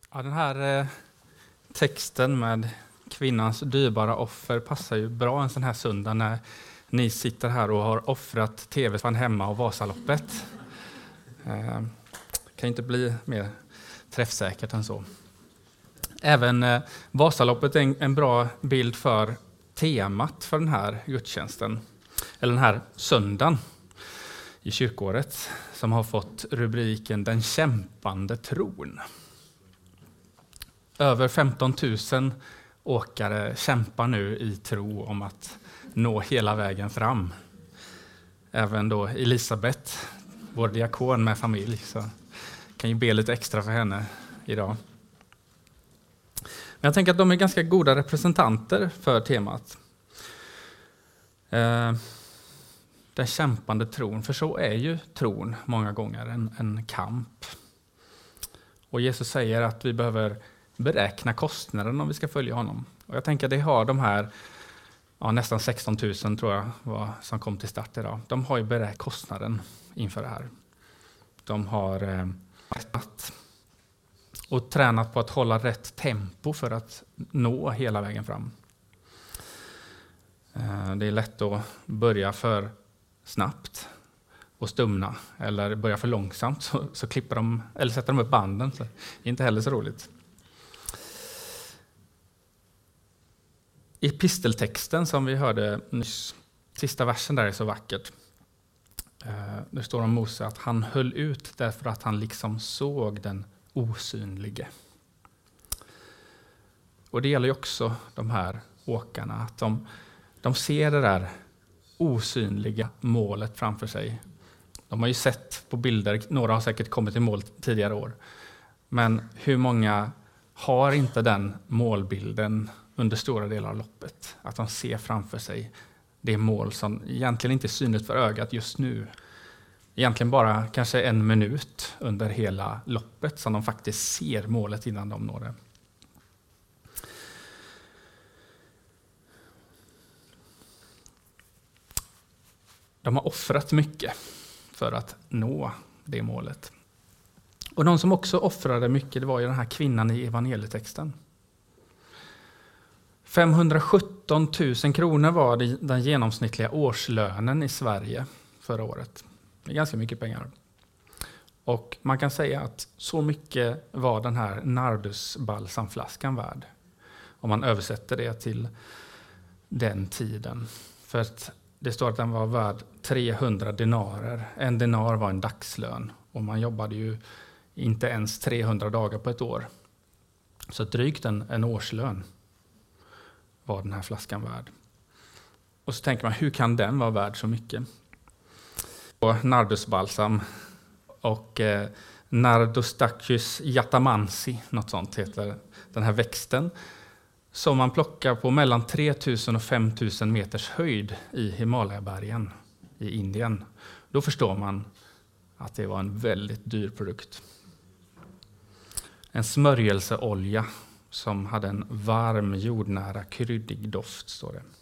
Ja, den här texten med kvinnans dyrbara offer passar ju bra en sån här söndag när ni sitter här och har offrat tv-span hemma och Vasaloppet. Kan inte bli mer träffsäkert än så. Även Vasaloppet är en bra bild för temat för den här gudstjänsten, eller den här söndagen i kyrkåret, som har fått rubriken Den kämpande tron. Över 15 000 åkare kämpar nu i tro om att nå hela vägen fram. Även då Elisabeth, vår diakon med familj, så kan ju be lite extra för henne idag. Men jag tänker att de är ganska goda representanter för temat. Den kämpande tron, för så är ju tron många gånger en kamp. Och Jesus säger att vi behöver beräkna kostnaden om vi ska följa honom. Och jag tänker att det har de här, nästan 16 000 tror jag som kom till start idag. De har ju beräknat kostnaden inför det här. De har rättat och tränat på att hålla rätt tempo för att nå hela vägen fram. Det är lätt att börja för snabbt och stumna, eller börja för långsamt så klipper de, eller sätter de upp banden. Så det är inte heller så roligt. I episteltexten som vi hörde nyss, sista versen där är så vackert. Det står om Mose att han höll ut därför att han liksom såg den osynlige. Och det gäller ju också de här åkarna, att de ser det där osynliga målet framför sig. De har ju sett på bilder, några har säkert kommit i mål tidigare år. Men hur många har inte den målbilden under stora delar av loppet? Att de ser framför sig det mål som egentligen inte är synligt för ögat just nu. Egentligen bara kanske en minut under hela loppet som de faktiskt ser målet innan de når det. De har offrat mycket för att nå det målet. Och de som också offrade mycket, det var ju den här kvinnan i evangelietexten. 517 000 kronor var den genomsnittliga årslönen i Sverige förra året. Det är ganska mycket pengar. Och man kan säga att så mycket var den här nardusbalsamflaskan värd. Om man översätter det till den tiden. För att det står att den var värd 300 denarer. En denar var en dagslön. Och man jobbade ju inte ens 300 dagar på ett år. Så drygt en årslön var den här flaskan värd. Och så tänker man, hur kan den vara värd så mycket? Och nardusbalsam och Nardostachys jatamansi, något sånt heter den här växten, som man plockar på mellan 3000 och 5000 meters höjd i Himalaya-bergen i Indien. Då förstår man att det var en väldigt dyr produkt. En smörjelseolja som hade en varm, jordnära, kryddig doft, står det.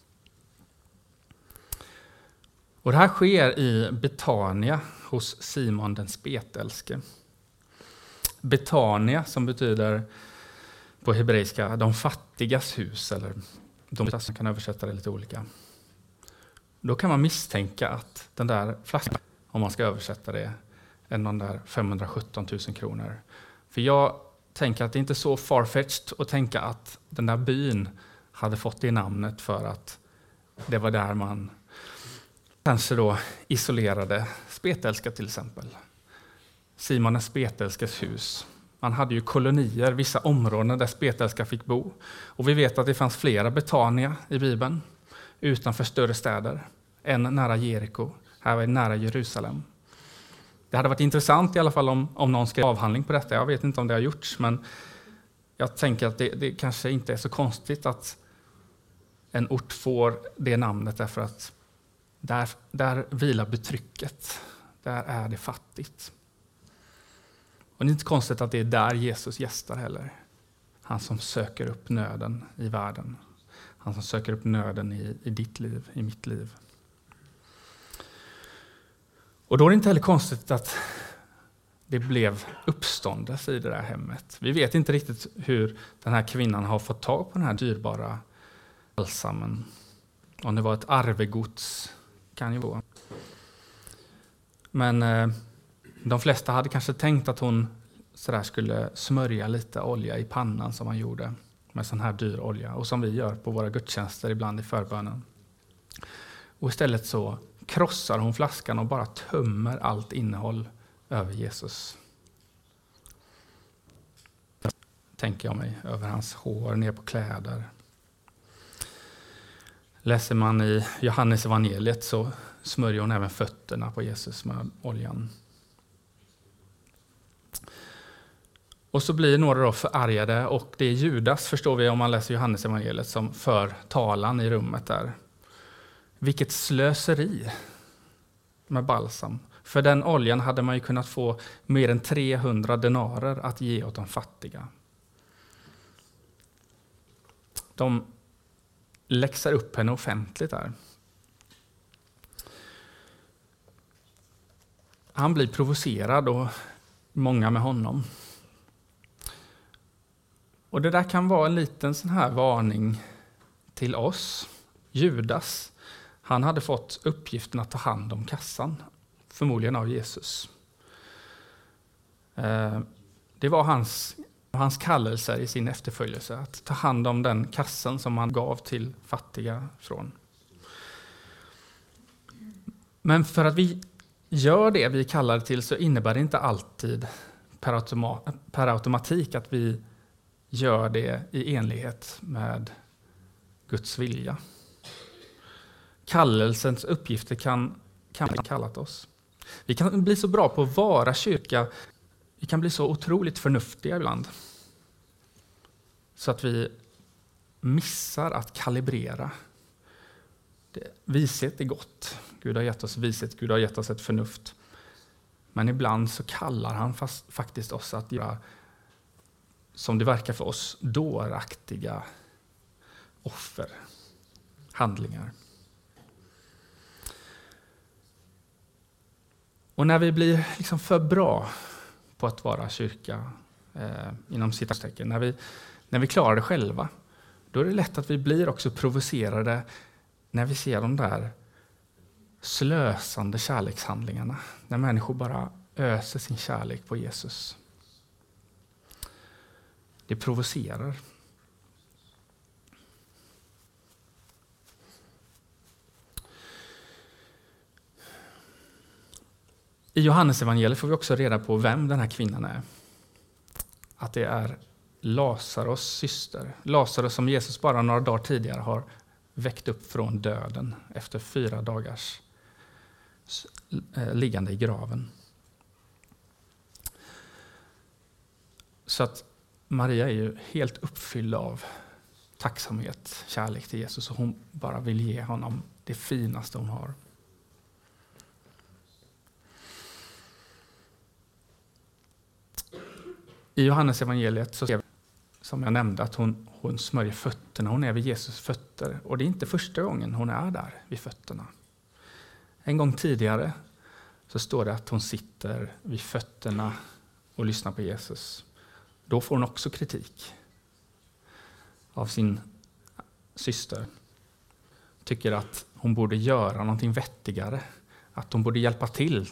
Och det här sker i Betania hos Simon den spetälske. Betania, som betyder på hebreiska de fattigas hus, eller de som kan översätta det lite olika. Då kan man misstänka att den där flaskan, om man ska översätta det, är någon där 517 000 kronor. För jag tänker att det inte är så farfetched att tänka att den där byn hade fått det namnet för att det var där man kanske då isolerade spetälska till exempel. Simon den spetälskes hus. Man hade ju kolonier, vissa områden där spetälska fick bo. Och vi vet att det fanns flera Betania i Bibeln utanför större städer. En nära Jeriko, här var nära Jerusalem. Det hade varit intressant i alla fall om någon skrev avhandling på detta. Jag vet inte om det har gjorts, men jag tänker att det kanske inte är så konstigt att en ort får det namnet, därför att där vilar betrycket. Där är det fattigt. Och det är inte konstigt att det är där Jesus gästar heller. Han som söker upp nöden i världen. Han som söker upp nöden i ditt liv, i mitt liv. Och då är det inte heller konstigt att det blev uppståndelse i det där hemmet. Vi vet inte riktigt hur den här kvinnan har fått tag på den här dyrbara balsamen. Om det var ett arvegods, kan ju vara. Men de flesta hade kanske tänkt att hon sådär skulle smörja lite olja i pannan som man gjorde med sån här dyr olja. Och som vi gör på våra gudstjänster ibland i förbönen. Och istället så krossar hon flaskan och bara tömmer allt innehåll över Jesus. Tänker jag mig, över hans hår, ner på kläder. Läser man i Johannes evangeliet så smörjer hon även fötterna på Jesus med oljan. Och så blir några då förargade, och det är Judas, förstår vi om man läser Johannes evangeliet, som för talan i rummet där. Vilket slöseri med balsam. För den oljan hade man ju kunnat få mer än 300 denarer att ge åt de fattiga. De läxar upp henne offentligt där. Han blir provocerad och många med honom. Och det där kan vara en liten sån här varning till oss. Judas, han hade fått uppgiften att ta hand om kassan, förmodligen av Jesus. Det var hans kallelse i sin efterföljelse, att ta hand om den kassan som han gav till fattiga från. Men för att vi gör det vi kallar det till, så innebär det inte alltid per automatik att vi gör det i enlighet med Guds vilja. Kallelsens uppgifter kan kallat oss. Vi kan bli så bra på att vara kyrka. Vi kan bli så otroligt förnuftiga ibland. Så att vi missar att kalibrera. Vishet är gott. Gud har gett oss vishet, Gud har gett oss ett förnuft. Men ibland så kallar han faktiskt oss att göra, som det verkar för oss, dåraktiga offer, handlingar. Och när vi blir liksom för bra på att vara kyrka, inom citationstecken, när vi klarar det själva, då är det lätt att vi blir också provocerade när vi ser de där slösande kärlekshandlingarna. När människor bara öser sin kärlek på Jesus. Det provocerar. I Johannes evangeliet får vi också reda på vem den här kvinnan är. Att det är Lazarus syster. Lazarus som Jesus bara några dagar tidigare har väckt upp från döden efter 4 dagars liggande i graven. Så att Maria är ju helt uppfylld av tacksamhet, kärlek till Jesus, och hon bara vill ge honom det finaste hon har. I Johannes evangeliet så ser vi, som jag nämnde, att hon smörjer fötterna. Hon är vid Jesus fötter. Och det är inte första gången hon är där vid fötterna. En gång tidigare så står det att hon sitter vid fötterna och lyssnar på Jesus. Då får hon också kritik av sin syster. Tycker att hon borde göra någonting vettigare. Att hon borde hjälpa till.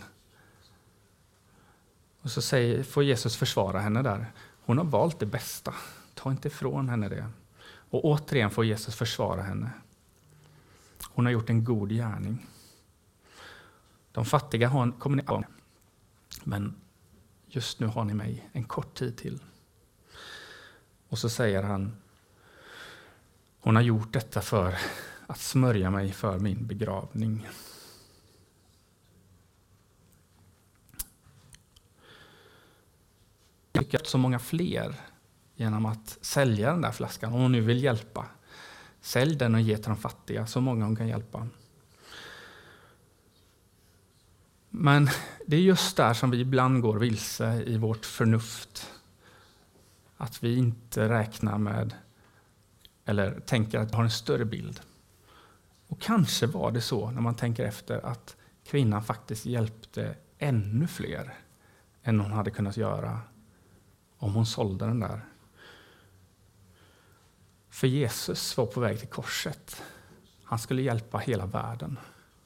Och så får Jesus försvara henne där. Hon har valt det bästa. Ta inte ifrån henne det. Och återigen får Jesus försvara henne. Hon har gjort en god gärning. De fattiga kommer ni av. Men just nu har ni mig en kort tid till. Och så säger han: hon har gjort detta för att smörja mig för min begravning. Jag tycker att så många fler genom att sälja den där flaskan. Om hon nu vill hjälpa, sälj den och ge till de fattiga, så många hon kan hjälpa. Men det är just där som vi ibland går vilse i vårt förnuft. Att vi inte räknar med eller tänker att vi har en större bild. Och kanske var det så, när man tänker efter, att kvinnan faktiskt hjälpte ännu fler än hon hade kunnat göra om hon sålde den där. För Jesus var på väg till korset. Han skulle hjälpa hela världen.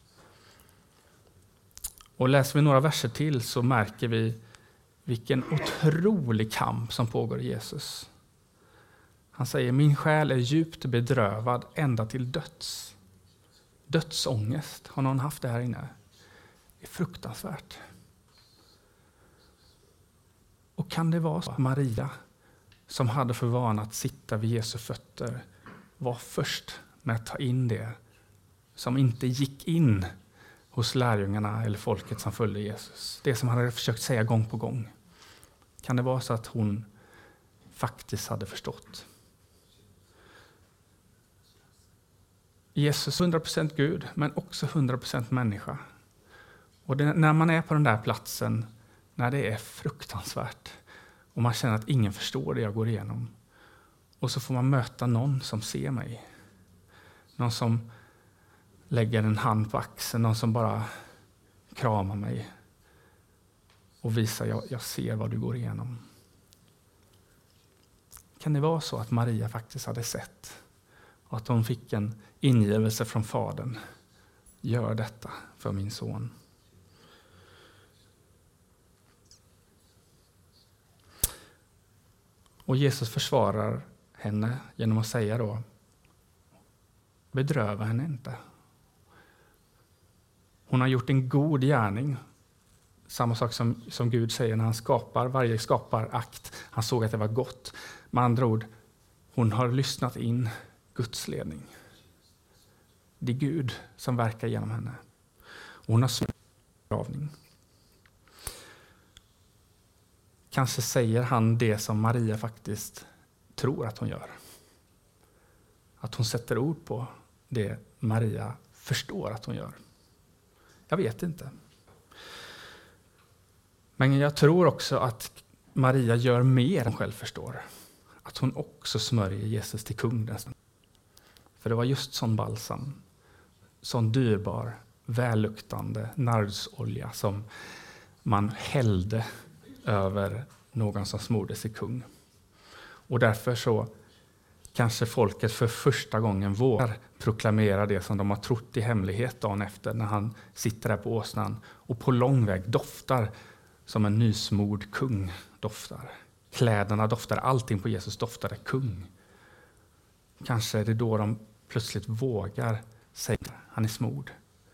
Och läser vi några verser till så märker vi vilken otrolig kamp som pågår i Jesus. Han säger, min själ är djupt bedrövad ända till döds. Dödsångest, har någon haft det här inne? Det är fruktansvärt. Och kan det vara så att Maria, som hade för vana att sitta vid Jesu fötter, var först med att ta in det som inte gick in hos lärjungarna eller folket som följde Jesus. Det som han hade försökt säga gång på gång. Kan det vara så att hon faktiskt hade förstått? Jesus 100% Gud, men också 100% människa. Och när man är på den där platsen, när det är fruktansvärt och man känner att ingen förstår det jag går igenom, och så får man möta någon som ser mig. Någon som lägger en hand på axeln, någon som bara kramar mig och visar jag ser vad du går igenom. Kan det vara så att Maria faktiskt hade sett och att hon fick en ingivelse från Fadern? Gör detta för min son. Och Jesus försvarar henne genom att säga då, bedröva henne inte. Hon har gjort en god gärning. Samma sak som Gud säger när han skapar, varje skaparakt. Han såg att det var gott. Med andra ord, hon har lyssnat in Guds ledning. Det är Gud som verkar genom henne. Och hon har begravning. Kanske säger han det som Maria faktiskt tror att hon gör. Att hon sätter ord på det Maria förstår att hon gör. Jag vet inte. Men jag tror också att Maria gör mer än hon själv förstår. Att hon också smörjer Jesus till kung. För det var just sån balsam, sån dyrbar, välluktande nardsolja som man hällde över någon som smordes i kung. Och därför så kanske folket för första gången vågar proklamera det som de har trott i hemlighet dagen efter, när han sitter där på åsnan och på lång väg doftar som en nysmord kung doftar. Kläderna doftar, allting på Jesus doftade kung. Kanske är det då de plötsligt vågar säga han är smord.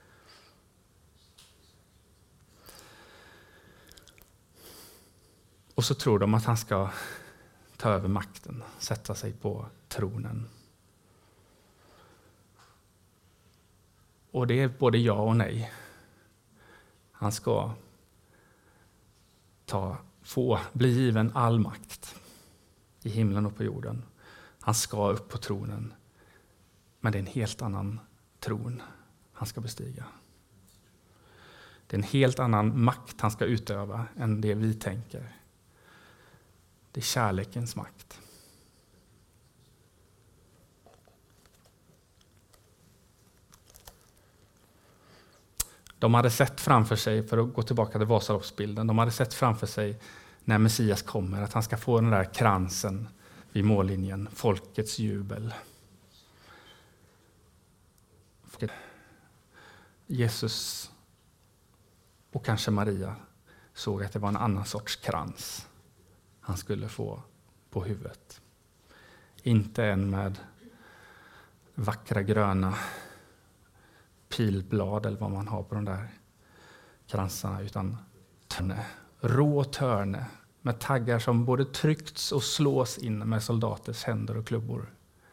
Och så tror de att han ska ta över makten, sätta sig på tronen. Och det är både ja och nej. Han ska bli given all makt i himlen och på jorden. Han ska upp på tronen. Men det är en helt annan tron han ska bestiga. Det är en helt annan makt han ska utöva än det vi tänker. Det är kärlekens makt. De hade sett framför sig, för att gå tillbaka till Vasaloppsbilden, de hade sett framför sig när Messias kommer, att han ska få den där kransen vid mållinjen, folkets jubel. Jesus och kanske Maria såg att det var en annan sorts krans han skulle få på huvudet. Inte en med vackra gröna pilblad eller vad man har på de där kransarna, utan törne, rå törne med taggar som både tryckts och slås in med soldaters händer och klubbor.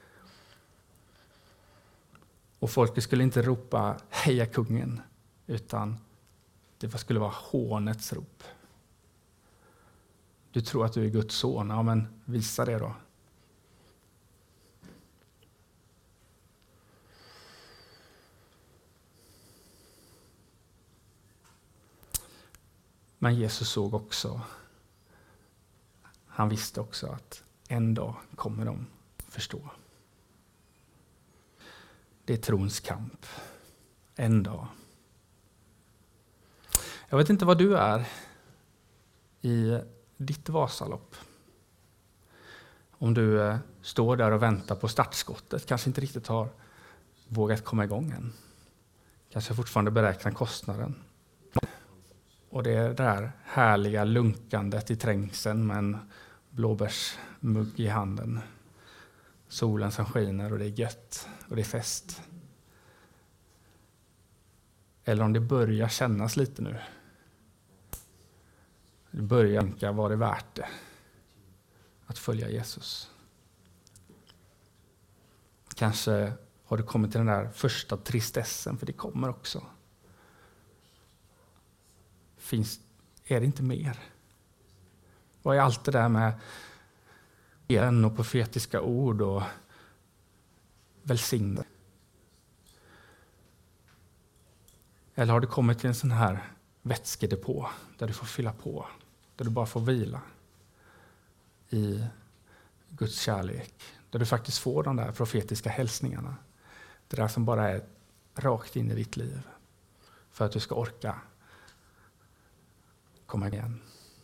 Och folket skulle inte ropa heja kungen, utan det skulle vara hånets rop. Du tror att du är Guds son, ja men visa det då. Men Jesus såg också, han visste också att en dag kommer de förstå. Det är trons kamp. En dag. Jag vet inte vad du är i ditt Vasalopp. Om du står där och väntar på startskottet, kanske inte riktigt har vågat komma igång än. Kanske fortfarande beräknar kostnaden. Och det är det där härliga lunkandet i trängseln med en blåbärsmugg i handen. Solen som skiner och det är gött och det är fest. Eller om det börjar kännas lite nu. Det börjar tänka, var det värt det att följa Jesus? Kanske har du kommit till den där första tristessen, för det kommer också. Är det inte mer? Vad är allt det där med igen och profetiska ord och välsignelse? Eller har du kommit till en sån här vätskedepå där du får fylla på, där du bara får vila i Guds kärlek, där du faktiskt får de där profetiska hälsningarna, det där som bara är rakt in i ditt liv för att du ska orka komma igen?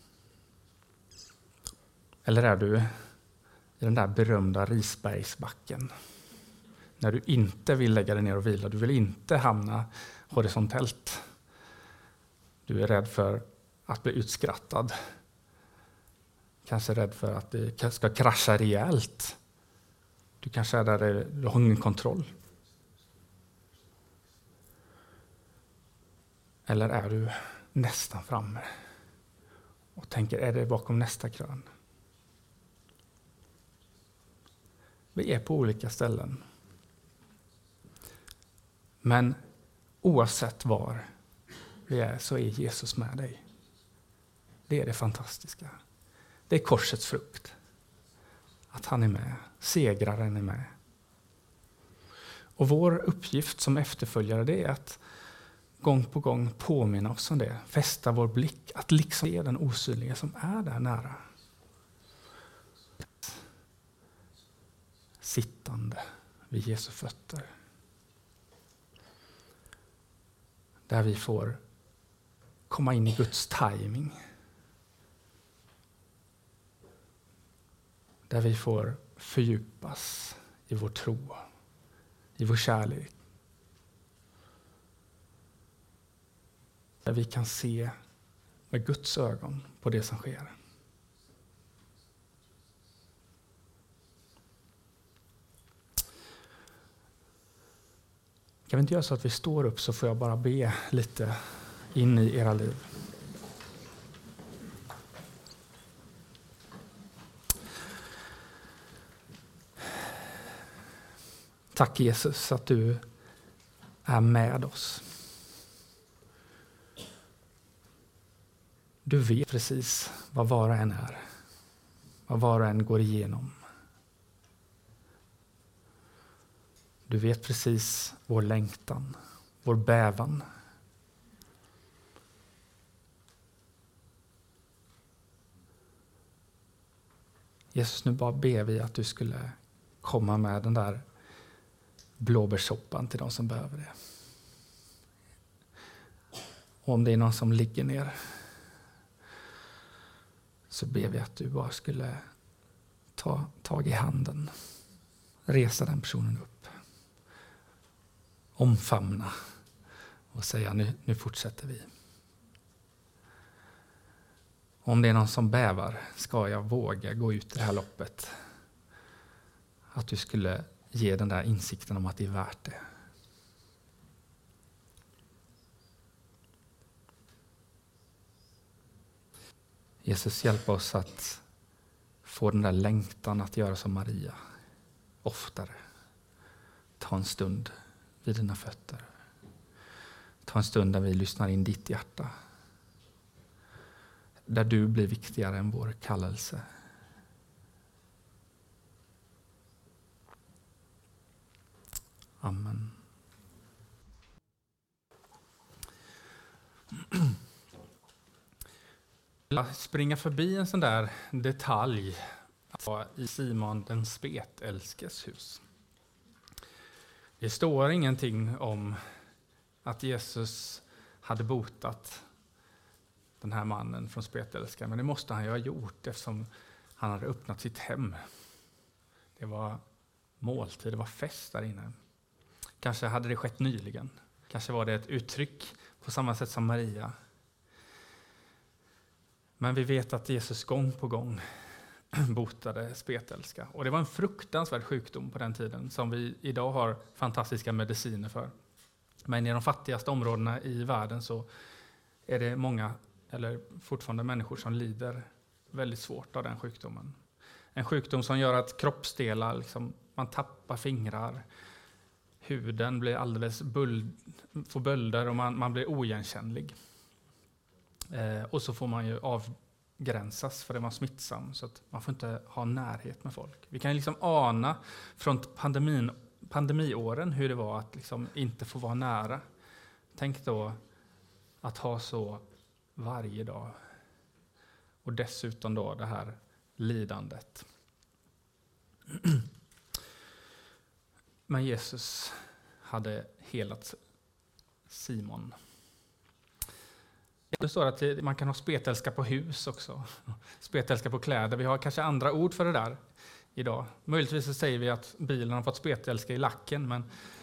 Eller är du i den där berömda risbergsbacken när du inte vill lägga dig ner och vila, du vill inte hamna horisontellt, du är rädd för att bli utskrattad, kanske rädd för att det ska krascha rejält, du kanske är där du har ingen kontroll? Eller är du nästan framme och tänker, är det bakom nästa krön? Vi är på olika ställen. Men oavsett var vi är så är Jesus med dig. Det är det fantastiska. Det är korsets frukt. Att han är med. Segraren är med. Och vår uppgift som efterföljare, det är att gång på gång påminna oss om det. Fästa vår blick. Att liksom se den osynliga som är där nära. Sittande vid Jesu fötter. Där vi får komma in i Guds timing. Där vi får fördjupas i vår tro, i vår kärlek. Där vi kan se med Guds ögon på det som sker. Kan vi inte göra så att vi står upp, så får jag bara be lite in i era liv. Tack Jesus att du är med oss. Du vet precis vad var och en är. Vad var och en går igenom. Du vet precis vår längtan, vår bävan. Jesus, nu bara ber vi att du skulle komma med den där blåbärssoppan till de som behöver det. Och om det är någon som ligger ner, så ber vi att du bara skulle ta tag i handen, resa den personen upp, omfamna och säga nu fortsätter vi. Om det är någon som bävar, ska jag våga gå ut i det här loppet? Att du skulle ge den där insikten om att det är värt det. Jesus, hjälp oss att få den där längtan att göra som Maria oftare. Ta en stund vid dina fötter. Ta en stund där vi lyssnar in ditt hjärta. Där du blir viktigare än vår kallelse. Amen. Jag vill springa förbi en sån där detalj i Simon den spetälskes hus. Det står ingenting om att Jesus hade botat den här mannen från spetälska. Men det måste han ju ha gjort eftersom han hade öppnat sitt hem. Det var måltid, det var fest där inne. Kanske hade det skett nyligen. Kanske var det ett uttryck på samma sätt som Maria. Men vi vet att Jesus gång på gång botade spetälska. Och det var en fruktansvärd sjukdom på den tiden som vi idag har fantastiska mediciner för. Men i de fattigaste områdena i världen så är det många, eller fortfarande människor, som lider väldigt svårt av den sjukdomen. En sjukdom som gör att kroppsdelar, liksom, man tappar fingrar, huden blir alldeles får bölder och man blir oigenkännlig. Och så får man ju avgränsas för det var smittsam, så att man får inte ha närhet med folk. Vi kan liksom ana från pandemiåren hur det var att liksom inte få vara nära. Tänk då att ha så varje dag. Och dessutom då det här lidandet. Men Jesus hade helat Simon. Det står att man kan ha spetälska på hus också. Spetälska på kläder. Vi har kanske andra ord för det där idag. Möjligtvis så säger vi att bilen har fått spetälska i lacken.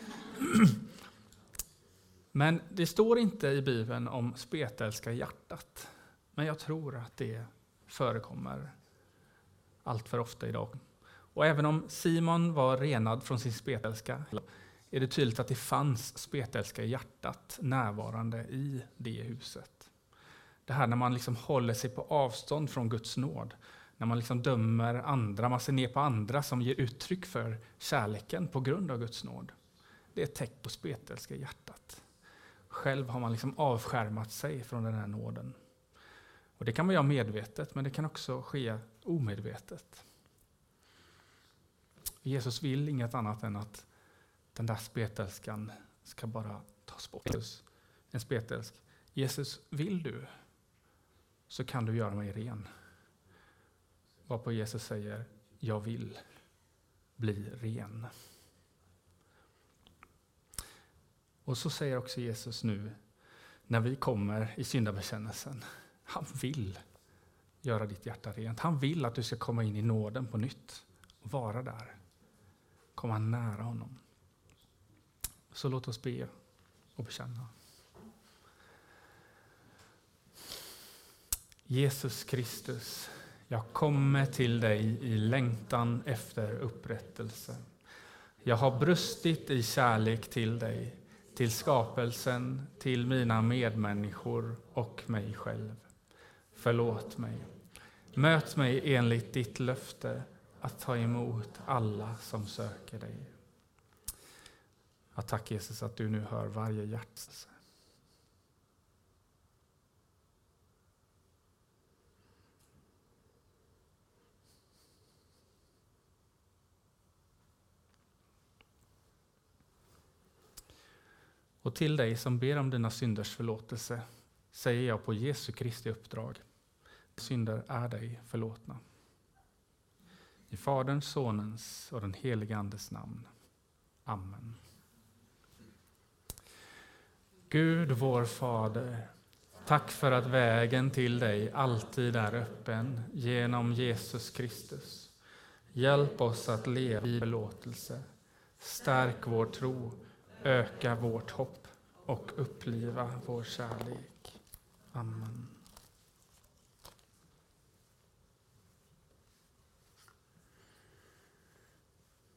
Men det står inte i Bibeln om spetälska i hjärtat. Men jag tror att det förekommer allt för ofta idag. Och även om Simon var renad från sin spetälska är det tydligt att det fanns spetälska i hjärtat närvarande i det huset. Det här när man liksom håller sig på avstånd från Guds nåd. När man liksom dömer andra, man ser ner på andra som ger uttryck för kärleken på grund av Guds nåd. Det är ett tecken på spetälska i hjärtat. Själv har man liksom avskärmat sig från den här nåden. Och det kan vara medvetet, men det kan också ske omedvetet. Jesus vill inget annat än att den där spetälskan ska bara tas bort. En spetälsk. Jesus, vill du så kan du göra mig ren. Varpå Jesus säger, jag vill bli ren. Och så säger också Jesus nu, när vi kommer i syndabekännelsen, han vill göra ditt hjärta rent. Han vill att du ska komma in i nåden på nytt och vara där. Komma nära honom. Så låt oss be och bekänna. Jesus Kristus, jag kommer till dig i längtan efter upprättelse. Jag har brustit i kärlek till dig, till skapelsen, till mina medmänniskor och mig själv. Förlåt mig. Möt mig enligt ditt löfte att ta emot alla som söker dig. Jag tackar Jesus att du nu hör varje hjärtas. Och till dig som ber om dina synders förlåtelse säger jag på Jesu Kristi uppdrag. Synder är dig förlåtna. I Faderns, Sonens och den helige Andes namn. Amen. Gud vår Fader, tack för att vägen till dig alltid är öppen genom Jesus Kristus. Hjälp oss att leva i förlåtelse. Stärk vår tro, öka vårt hopp och uppliva vår kärlek. Amen.